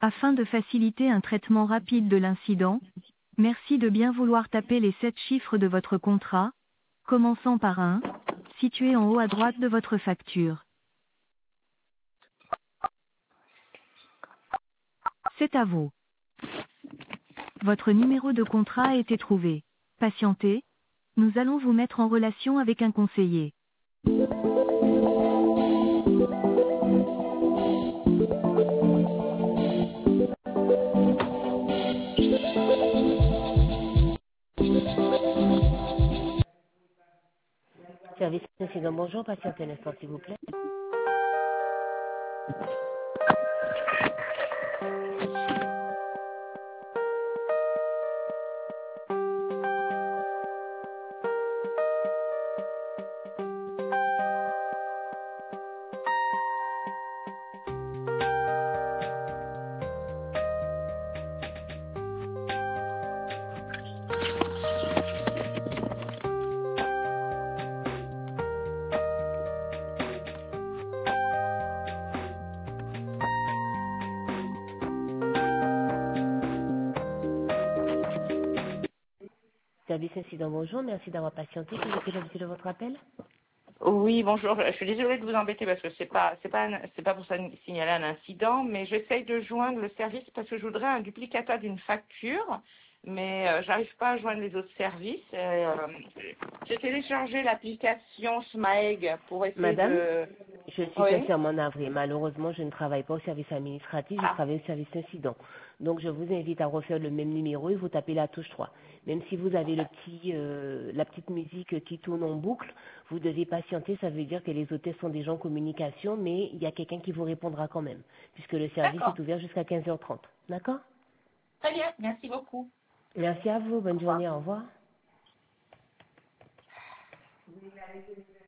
Afin de faciliter un traitement rapide de l'incident, merci de bien vouloir taper les 7 chiffres de votre contrat, commençant par 1, situé en haut à droite de votre facture. C'est à vous. Votre numéro de contrat a été trouvé. Patientez, nous allons vous mettre en relation avec un conseiller. Service précédent, bonjour, patientez un instant s'il vous plaît. Service incident, bonjour, merci d'avoir patienté. Quel était l'objet de votre appel? Oui, bonjour. Je suis désolée de vous embêter parce que c'est pas pour signaler un incident, mais j'essaye de joindre le service parce que je voudrais un duplicata d'une facture, mais j'arrive pas à joindre les autres services. J'ai téléchargé l'application SMAEG pour essayer Madame, de. je suis Oui. sincèrement navrée. Malheureusement, je ne travaille pas au service administratif, je Ah, travaille au service incident. Donc, je vous invite à refaire le même numéro et vous tapez la touche 3. Même si vous avez la petite musique qui tourne en boucle, vous devez patienter. Ça veut dire que les hôtesses sont des gens en communication, mais il y a quelqu'un qui vous répondra quand même, puisque le service d'accord. est ouvert jusqu'à 15h30. D'accord? Très bien. Merci beaucoup. Merci à vous. Au Bonne revoir. journée. Au revoir.